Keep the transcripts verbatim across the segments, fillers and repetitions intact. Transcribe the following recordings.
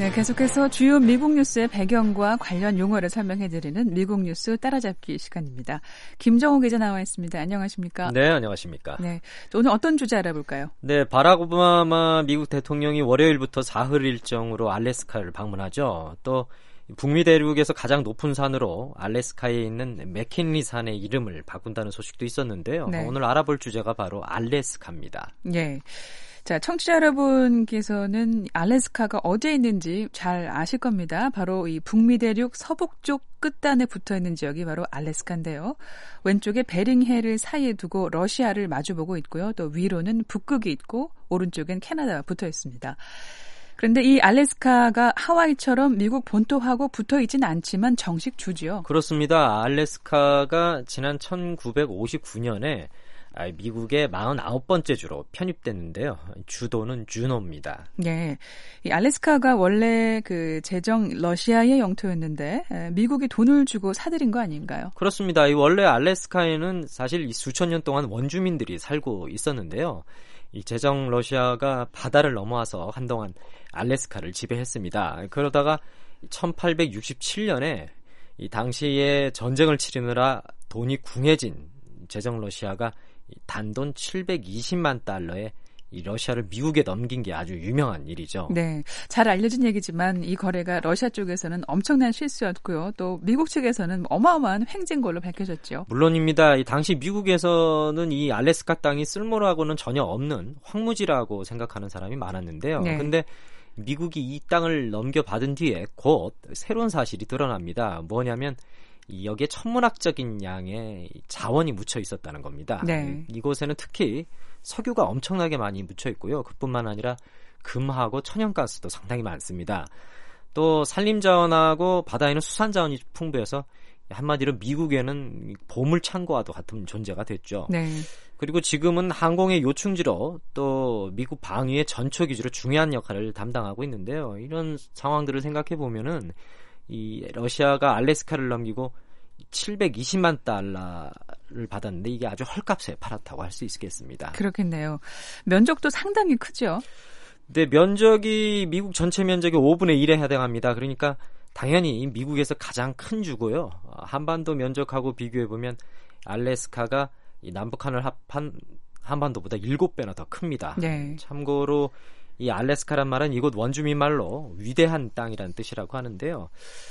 네, 계속해서 주요 미국 뉴스의 배경과 관련 용어를 설명해드리는 미국 뉴스 따라잡기 시간입니다. 김정호 기자 나와 있습니다. 안녕하십니까? 네, 안녕하십니까? 네, 오늘 어떤 주제 알아볼까요? 네, 바락 오바마 미국 대통령이 월요일부터 사흘 일정으로 알래스카를 방문하죠. 또 북미 대륙에서 가장 높은 산으로 알래스카에 있는 맥킨리 산의 이름을 바꾼다는 소식도 있었는데요. 네. 오늘 알아볼 주제가 바로 알래스카입니다. 네. 자, 청취자 여러분께서는 알래스카가 어디에 있는지 잘 아실 겁니다. 바로 이 북미 대륙 서북쪽 끝단에 붙어 있는 지역이 바로 알래스카인데요. 왼쪽에 베링해를 사이에 두고 러시아를 마주보고 있고요. 또 위로는 북극이 있고 오른쪽엔 캐나다가 붙어 있습니다. 그런데 이 알래스카가 하와이처럼 미국 본토하고 붙어 있지는 않지만 정식 주지요. 그렇습니다. 알래스카가 지난 천구백오십구 년에 미국의 사십구 번째 주로 편입됐는데요. 주도는 주노입니다. 네, 이 알래스카가 원래 그 제정 러시아의 영토였는데 미국이 돈을 주고 사들인 거 아닌가요? 그렇습니다. 이 원래 알래스카에는 사실 수천 년 동안 원주민들이 살고 있었는데요. 이 제정 러시아가 바다를 넘어와서 한동안 알래스카를 지배했습니다. 그러다가 천팔백육십칠 년에 이 당시에 전쟁을 치르느라 돈이 궁해진 제정 러시아가 단돈 칠백이십만 달러에 이 러시아를 미국에 넘긴 게 아주 유명한 일이죠. 네, 잘 알려진 얘기지만 이 거래가 러시아 쪽에서는 엄청난 실수였고요. 또 미국 측에서는 어마어마한 횡재인 걸로 밝혀졌죠. 물론입니다. 이 당시 미국에서는 이 알래스카 땅이 쓸모라고는 전혀 없는 황무지라고 생각하는 사람이 많았는데요. 네. 근데 미국이 이 땅을 넘겨받은 뒤에 곧 새로운 사실이 드러납니다. 뭐냐면 여기에 천문학적인 양의 자원이 묻혀 있었다는 겁니다. 네. 이곳에는 특히 석유가 엄청나게 많이 묻혀 있고요. 그뿐만 아니라 금하고 천연가스도 상당히 많습니다. 또 산림자원하고 바다에는 수산자원이 풍부해서 한마디로 미국에는 보물창고와도 같은 존재가 됐죠. 네. 그리고 지금은 항공의 요충지로 또 미국 방위의 전초기지로 중요한 역할을 담당하고 있는데요. 이런 상황들을 생각해 보면은 이 러시아가 알래스카를 넘기고 칠백이십만 달러를 받았는데 이게 아주 헐값에 팔았다고 할 수 있겠습니다. 그렇겠네요. 면적도 상당히 크죠? 네, 면적이 미국 전체 면적의 오분의 일에 해당합니다. 그러니까 당연히 미국에서 가장 큰 주고요. 한반도 면적하고 비교해보면 알래스카가 이 남북한을 합한 한반도보다 일곱 배나 더 큽니다. 네. 참고로 이 알래스카란 말은 이곳 원주민 말로 위대한 땅이라는 뜻이라고 하는데요.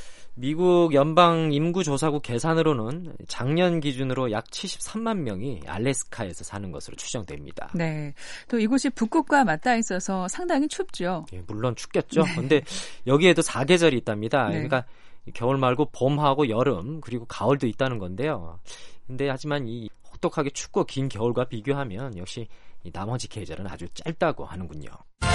미국 연방인구조사국 계산으로는 작년 기준으로 약 칠십삼만 명이 알래스카에서 사는 것으로 추정됩니다. 네, 또 이곳이 북극과 맞닿아 있어서 상당히 춥죠. 예, 물론 춥겠죠. 그런데 네. 여기에도 사계절이 있답니다. 네. 그러니까 겨울 말고 봄하고 여름 그리고 가을도 있다는 건데요. 근데 하지만 이 혹독하게 춥고 긴 겨울과 비교하면 역시 이 나머지 계절은 아주 짧다고 하는군요.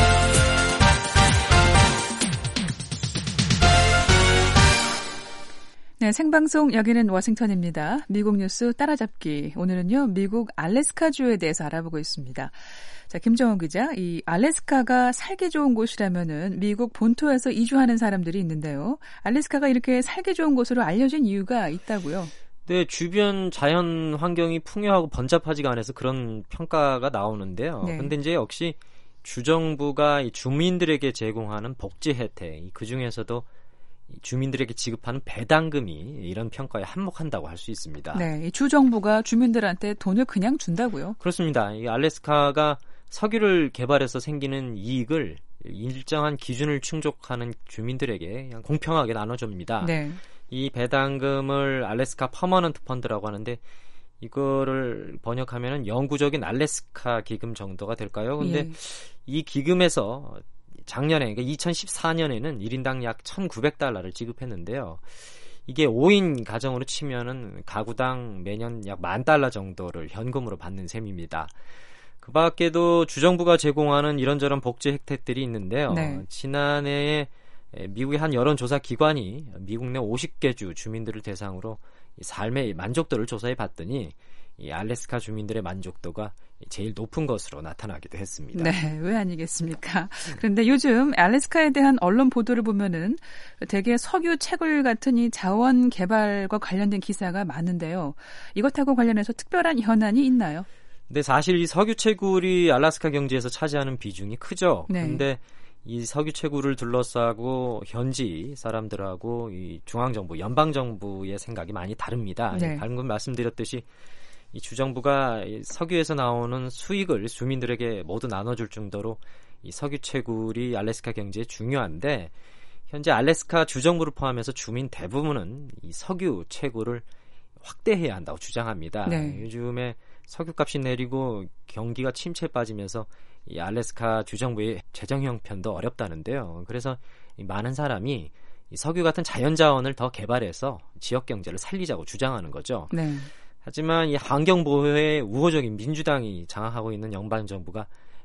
네, 생방송 여기는 워싱턴입니다. 미국 뉴스 따라잡기. 오늘은요, 미국 알래스카주에 대해서 알아보고 있습니다. 자, 김정은 기자, 이 알래스카가 살기 좋은 곳이라면은 미국 본토에서 이주하는 사람들이 있는데요. 알래스카가 이렇게 살기 좋은 곳으로 알려진 이유가 있다고요? 네, 주변 자연 환경이 풍요하고 번잡하지가 않아서 그런 평가가 나오는데요. 네. 근데 이제 역시 주정부가 이 주민들에게 제공하는 복지 혜택, 그 중에서도 주민들에게 지급하는 배당금이 이런 평가에 한몫한다고 할 수 있습니다. 네, 이 주정부가 주민들한테 돈을 그냥 준다고요? 그렇습니다. 이 알래스카가 석유를 개발해서 생기는 이익을 일정한 기준을 충족하는 주민들에게 그냥 공평하게 나눠줍니다. 네. 이 배당금을 알래스카 퍼머넌트 펀드라고 하는데 이거를 번역하면은 영구적인 알래스카 기금 정도가 될까요? 근데 예. 이 기금에서 작년에 그러니까 이천십사 년에는 일 인당 약 천구백 달러를 지급했는데요. 이게 오 인 가정으로 치면은 가구당 매년 약 만 달러 정도를 현금으로 받는 셈입니다. 그 밖에도 주정부가 제공하는 이런저런 복지 혜택들이 있는데요. 네. 지난해에 미국의 한 여론조사 기관이 미국 내 오십 개 주 주민들을 대상으로 삶의 만족도를 조사해 봤더니 이 알래스카 주민들의 만족도가 제일 높은 것으로 나타나기도 했습니다. 네, 왜 아니겠습니까? 그런데 요즘 알래스카에 대한 언론 보도를 보면은 대개 석유 채굴 같은 이 자원 개발과 관련된 기사가 많은데요. 이것하고 관련해서 특별한 현안이 있나요? 근데 사실 이 석유 채굴이 알래스카 경제에서 차지하는 비중이 크죠. 네. 근데 이 석유 채굴을 둘러싸고 현지 사람들하고 이 중앙정부, 연방정부의 생각이 많이 다릅니다. 네. 방금 말씀드렸듯이 이 주정부가 이 석유에서 나오는 수익을 주민들에게 모두 나눠줄 정도로 이 석유 채굴이 알래스카 경제에 중요한데 현재 알래스카 주정부를 포함해서 주민 대부분은 이 석유 채굴을 확대해야 한다고 주장합니다. 네. 요즘에 석유값이 내리고 경기가 침체에 빠지면서 이 알래스카 주정부의 재정 형편도 어렵다는데요. 그래서 이 많은 사람이 이 석유 같은 자연자원을 더 개발해서 지역 경제를 살리자고 주장하는 거죠. 네. 하지만 이 환경 보호에 우호적인 민주당이 장악하고 있는 연방 정부가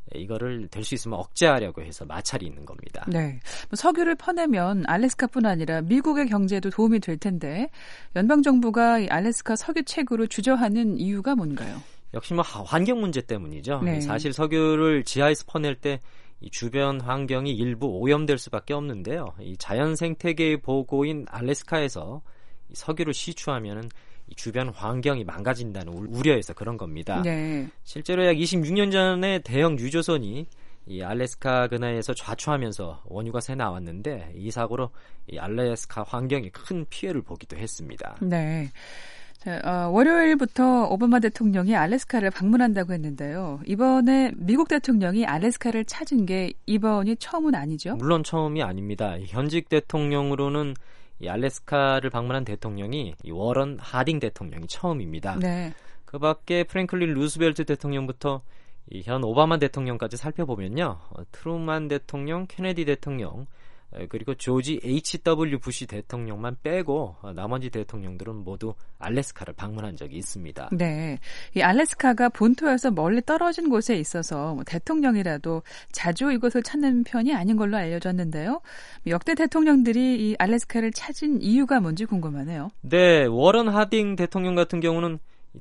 이거를 될 수 있으면 억제하려고 해서 마찰이 있는 겁니다. 네, 석유를 퍼내면 알래스카뿐 아니라 미국의 경제에도 도움이 될 텐데 연방 정부가 이 알래스카 석유 채굴을 주저하는 이유가 뭔가요? 역시 뭐 환경 문제 때문이죠. 네. 사실 석유를 지하에서 퍼낼 때 이 주변 환경이 일부 오염될 수밖에 없는데요. 이 자연 생태계의 보고인 알래스카에서 이 석유를 시추하면은 이 주변 환경이 망가진다는 우려에서 그런 겁니다. 네. 실제로 약 이십육 년 전에 대형 유조선이 이 알래스카 근해에서 좌초하면서 원유가 새 나왔는데 이 사고로 이 알래스카 환경이 큰 피해를 보기도 했습니다. 네. 자, 어, 월요일부터 오바마 대통령이 알래스카를 방문한다고 했는데요. 이번에 미국 대통령이 알래스카를 찾은 게 이번이 처음은 아니죠? 물론 처음이 아닙니다. 현직 대통령으로는 이 알래스카를 방문한 대통령이 이 워런 하딩 대통령이 처음입니다. 네. 그 밖에 프랭클린 루스벨트 대통령부터 이 현 오바마 대통령까지 살펴보면요. 어, 트루만 대통령, 케네디 대통령, 그리고 조지 에이치 더블유 부시 대통령만 빼고 어, 나머지 대통령들은 모두 알래스카를 방문한 적이 있습니다. 네, 이 알래스카가 본토여서 멀리 떨어진 곳에 있어서 뭐 대통령이라도 자주 이곳을 찾는 편이 아닌 걸로 알려졌는데요. 역대 대통령들이 이 알래스카를 찾은 이유가 뭔지 궁금하네요. 네, 워런 하딩 대통령 같은 경우는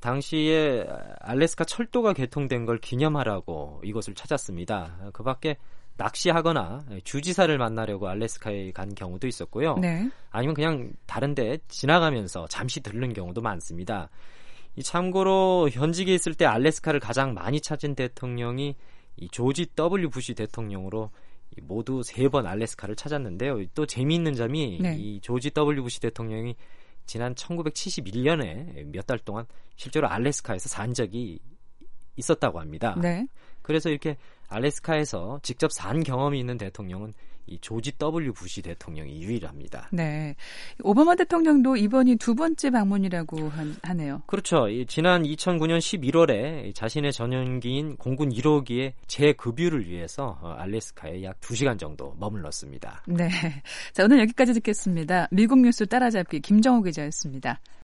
당시에 알래스카 철도가 개통된 걸 기념하라고 이곳을 찾았습니다. 그 밖에 낚시하거나 주지사를 만나려고 알래스카에 간 경우도 있었고요. 네. 아니면 그냥 다른 데 지나가면서 잠시 들른 경우도 많습니다. 이 참고로 현직에 있을 때 알래스카를 가장 많이 찾은 대통령이 이 조지 더블유 부시 대통령으로 모두 세 번 알래스카를 찾았는데요. 또 재미있는 점이 네. 이 조지 더블유 부시 대통령이 지난 천구백칠십일 년에 몇 달 동안 실제로 알래스카에서 산 적이 있었다고 합니다. 네. 그래서 이렇게 알래스카에서 직접 산 경험이 있는 대통령은 이 조지 더블유 부시 대통령이 유일합니다. 네, 오바마 대통령도 이번이 두 번째 방문이라고 하네요. 그렇죠. 지난 이천구 년 십일월에 자신의 전용기인 공군 일 호기의 재급유를 위해서 알래스카에 약 두 시간 정도 머물렀습니다. 네, 자 오늘 여기까지 듣겠습니다. 미국 뉴스 따라잡기 김정호 기자였습니다.